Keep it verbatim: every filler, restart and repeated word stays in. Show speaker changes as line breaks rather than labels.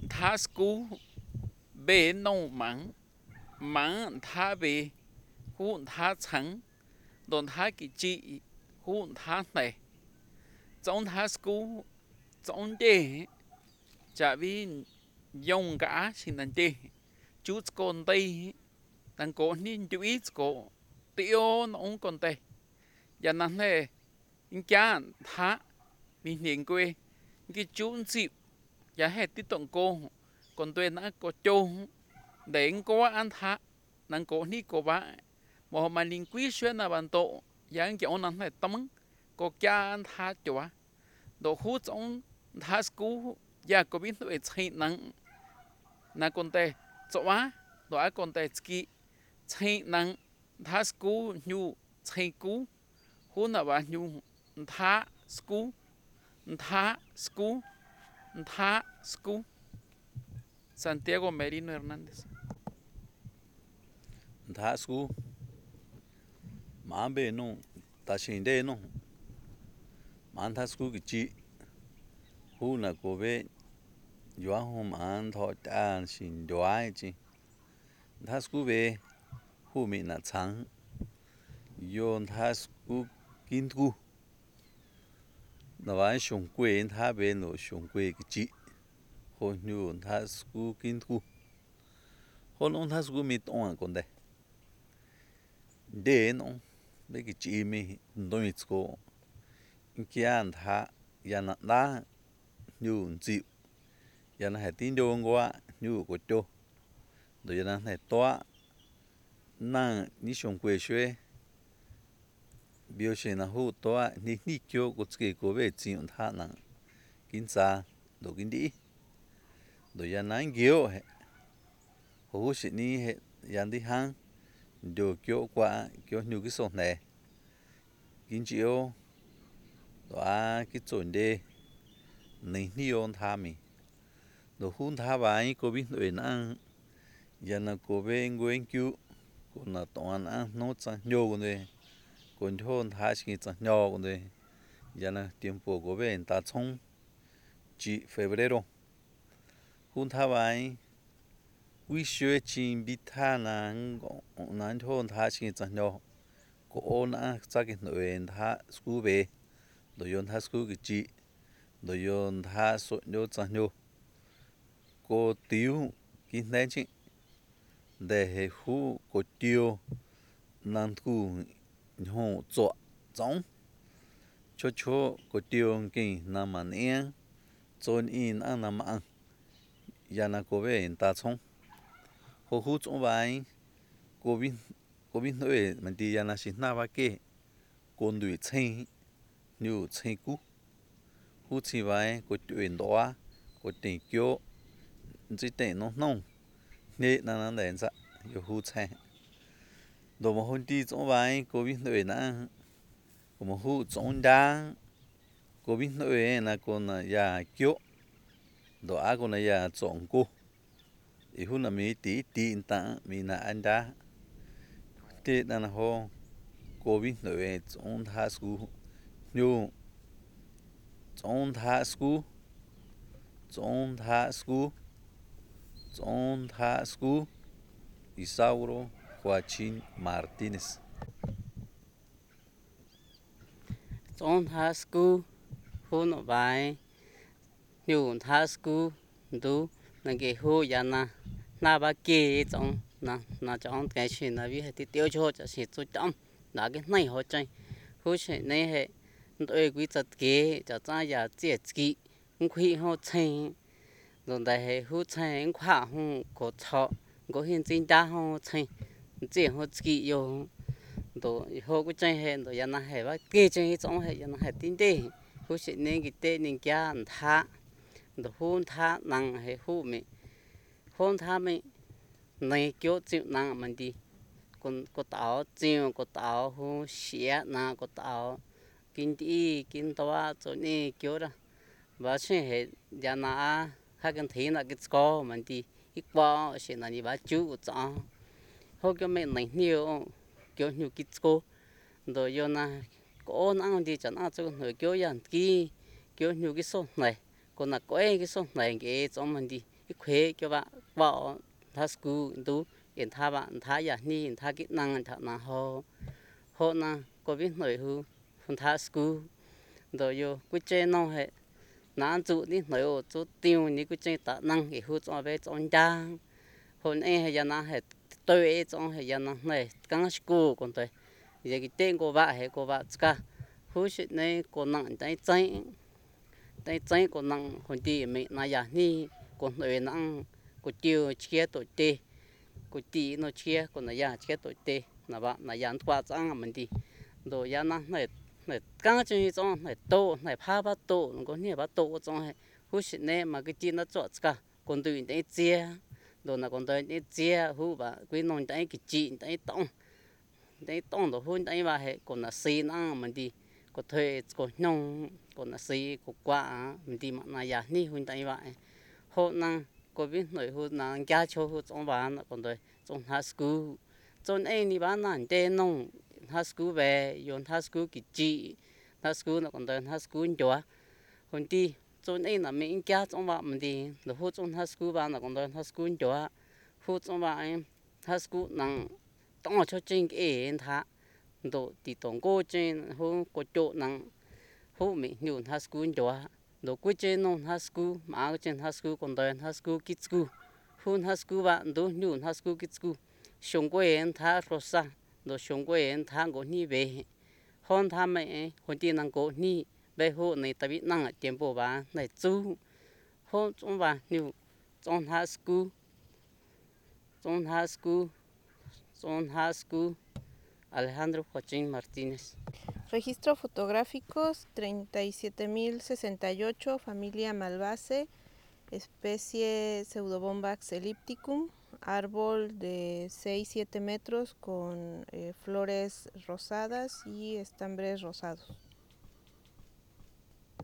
thá sku bê nông mắng mắng thá bê hụn thá trắng đồn thá kỳ chị hụn thá này trong thá sku trong đê chả vì dùng cả xin năng đê chút con tây đang có nên chú ít có tiêu nó con tây giờ năng này cha thá mình hiện quê cái chú chịu giờ hết tí tổng cô còn tôi nó có châu để có ăn thá năng có ní có bá mà mà linh quý xuyên là bản tổ giờ kiểu năng này tâm có cha ăn thá chúa đồ hút trong thá sku giờ có biết tôi thấy năng năng con tê chúa đồ ai con tê ski thấy năng thá sku nhu thấy cú hút là bao nhu thá sku thá sku thá sku Santiago Merino Hernández.
Thá sku má bê nông ta xin đê nông má thá sku cái chị hú là cô bé doa hôm ăn thọ ta xin doa chị thá sku bé hú mình là trắng yon thá sku kín thu nó vài sùng quê thá bé nó sùng quê cái chị hôn nhu thá sku kín thu hôn ông thá sku mi tông còn đây đê nó bé cái chị mi đôi chỗ kia thá ya nã đá nhu chịu ya nã hay tin đồn quá nhu của cho rồi ya nã hay toa nang ni sùng quê xuê biểu hiện là hú toa ni ni kêu của cái cô bé chịu thá nang kín sa đồ kín đi rồi ya nã kêu hú sĩ ni hệ ya đi hang đồ kêu qua kêu nhu cái số này kín chịu đó cái chỗ đây này ni on tham mi đồ hun tha bài cô biết người năng giờ là cô bé người cứu cô là toàn ăn nốt sang nhau con đấy còn thôn tha chỉ sang nhau con đấy giờ là tiempo cô bé ta冲chỉ febrero hun tha bài quý xuế chín bị tha năng năng thôn tha chỉ sang nhau cô na chắc cái người tha school về rồi yon tha school cái chị rồi yon tha số nhau sang nhau cô tiêu cái này chứ để hệ hú cô tiêu năng thu nhau cho giống cho cho cô tiêu cái nằm ăn yên chọn in ăn nằm ăn giờ là cô về ta xong hồ hú trong bài cô biết cô biết nói mình đi giờ là xin na ba cái con đuổi chơi nhiều chơi cú hú chỉ bài cô tuyển đó cô tiền kêu chỉ tiền nó nông nè nó nó đèn sa yêu hú chơi đồ mà hôn đi trong bài cô biết nói nè cô mà hú trong đá cô biết nói là cô là già kêu đồ á cô là già chọn cô ý hú là mi tí tí ta mi là anh đá thế là nó ho cô biết nói trong thá sku nhiều trong thá sku trong thá sku trong thá sku Isauro Joaquín Martínez.
Trong thá sku hôn ở bài nhiều thá sku đủ là cái hô ya na na ba kê trong na na trong cái chuyện là vì thì tiêu cho cho sự cho trong là cái này họ chơi hô chuyện này hệ tôi quý chặt kê cho cha ya chết kỹ không khi họ chơi rồi đại hệ hô chơi khoa hô có thọ có hiện chính đa họ chơi chỉ họ kỹ yo rồi họ có chơi hệ rồi ya na hệ ba kê chơi trong hệ ya na hệ tin đề hô chuyện này cái tên này kia anh thà đồ hôn thà năng hệ hô mi hôn thà mi này kiểu chịu năng mình đi còn có tao chịu có tao hô xía na có tao kinh đi kinh toa cho nên kiểu đó và chuyện hệ giờ na hai cái thế là cái co mình đi ít qua chuyện là như vậy chú cho hôm cái mình này nhiều kiểu nhiều cái co rồi giờ na có năng đi cho nó cho người kiểu dạng kia kiểu nhiều cái số này còn là có cái số này cái cho mình đi khỏe cho bạn bảo thà school đủ hiện thà bạn thà giả ni hiện thà kỹ năng thà na ho ho na có biết nội hu thà school rồi yo quy chế nó hệ nãy chú đi nội ô chú tiêu ní quy chế tạ năng cái hu cho về cho trang hôm nay hay na hệ tôi cho hay na này căng school còn tôi giờ cái tên của bạn hay của bạn cả hu sự này còn nặng tay tay tay tay còn nặng còn đi mình na giả ni còn nội nặng còn tiêu chia tổ tê còn tí nó chia còn na giả chia tổ tê na bạn na giả qua trang mình đi rồi ya na này này căng chân cho này tổ này phá bắt tổ nó có nhiều bắt tổ cho hay hu sự này mà cái chi nó chọn cả còn từ đấy chia rồi là còn từ đấy chia hu bà quý nông đấy cái chi đấy tông đấy tông rồi hu đấy bà hệ còn là xí na mình đi có thuê có nông còn là xí có quả mình đi mà na ya ni hu đấy bà hộ năng có biết nội hu năng gia cho hu trong bán còn rồi trong high school trong ấy ni bán là tên nông high school về yon high school cái chi high school nó còn tới high school chỗ còn đi trong ấy là mình gia trong bạn mình đi rồi hút trong high school bạn là còn tới high school chỗ hút trong bạn high school năng tông cho trên cái thà đồ thì tổng cô trên hút có chỗ năng hút mình yon high school chỗ đồ cuối trên non high school mà trên high school còn tới high school kids school hút high school bạn đồ yon high school kids school xong quay thà rosa đồ xong quay thang cổ ni về hôn tham mẹ hôn tiền năng cổ ni về hộ này tại vì năng ở tiền bộ bà này chú hôn trong bà nhiều trong high school trong high school trong high school Alejandro Joaquín Martínez.
Registro fotográficos treinta y siete mil sesenta y ocho, familia Malvaceae, especie Pseudobombax ellipticum, árbol de seis a siete metros con eh, flores rosadas y estambres rosados.